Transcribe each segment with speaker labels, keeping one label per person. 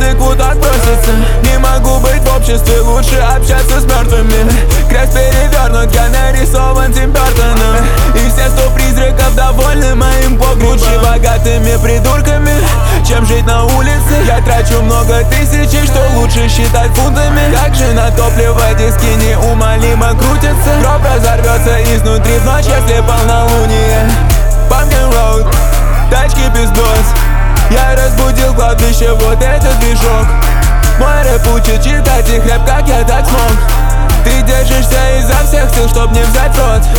Speaker 1: стыку так просится. Не могу быть в обществе, лучше общаться с мертвыми. Крест перевернут, я нарисован Тим Бёртоном. И все 100 призраков довольны моим погребом. Лучше богатыми придурками, чем жить на улице. Я трачу много тысяч, и что лучше считать фунтами. Как же на топливо диски неумолимо крутятся. Гроб разорвется изнутри в ночь, если полнолуние. Pumpkin Road, тачки пиздос. Я разбудил кладбище, вот этот движок. Мой рэп учит читать и хлеб, как я так смог. Ты держишься изо всех сил, чтоб не взять в рот.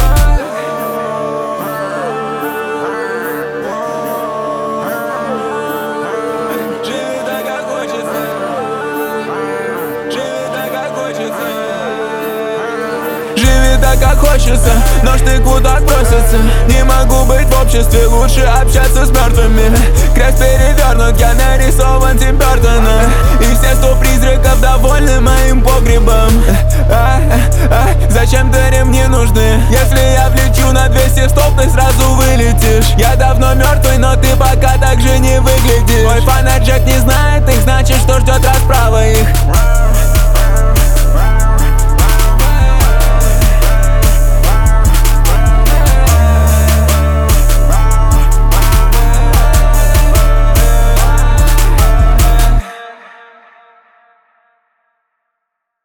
Speaker 1: Живи так, как хочется. Живи так, как хочется. Живи так, как хочется, но штыку так просится. Не могу быть в обществе, лучше общаться с мертвыми. Крест перевернут, я нарисован Тим Бёртоном. И все 100 призраков довольны моим погребом. Зачем-то ремни нужны. Если я влечу на 200 стоп, ты сразу вылетишь. Я давно мертвый, но ты пока так же не выглядишь. Мой фанат Джек не знает их, значит, что ждет расправа их.